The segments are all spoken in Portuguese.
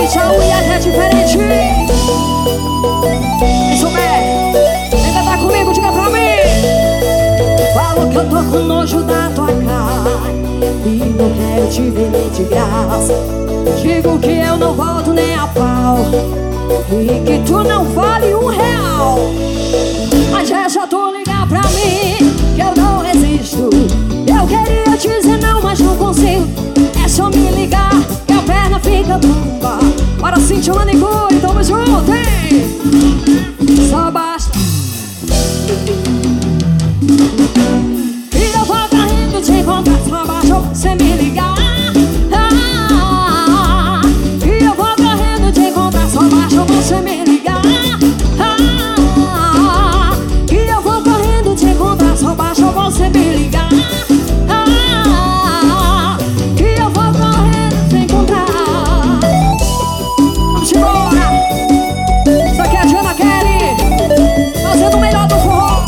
noite a unha é diferente. Quem souber, ainda tá comigo, diga pra mim. Falo que eu tô com nojo da tua cara e não quero te ver nem de graça. Digo que eu não volto nem a pau e que tu não vale R$1. Mas é só tu ligar pra mim que eu não resisto. Eu queria dizer não, mas não consigo. É só me ligar que a perna fica bomba. Para sentir o manicure, tamo junto, hein? Só basta e eu vou correndo te encontrar. Só basta você me ligar. E eu vou correndo te encontrar. Só basta você me ligar. E eu vou correndo te encontrar. Só basta você me ligar. E eu vou correndo te encontrar. Vamos embora. Isso aqui é a Diana Kelly fazendo o melhor do forró.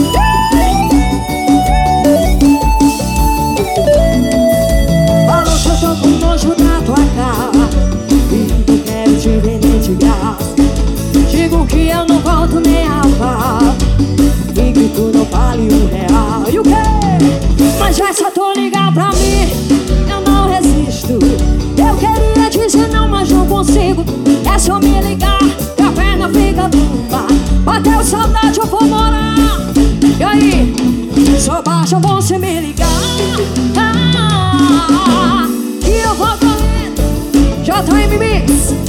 Falou que eu tô com nojo na tua cara e não quero te ver nem de graça. Digo que eu não volto nem a pau e que tu não vale R$1. E o quê? Mas é só tu ligar pra mim, eu não resisto. Eu queria dizer não, mas não consigo. É só me ligar que a perna fica bomba. Bateu saudade, eu vou morar. E aí? Só basta você me ligar. E eu vou correndo. JM Mix.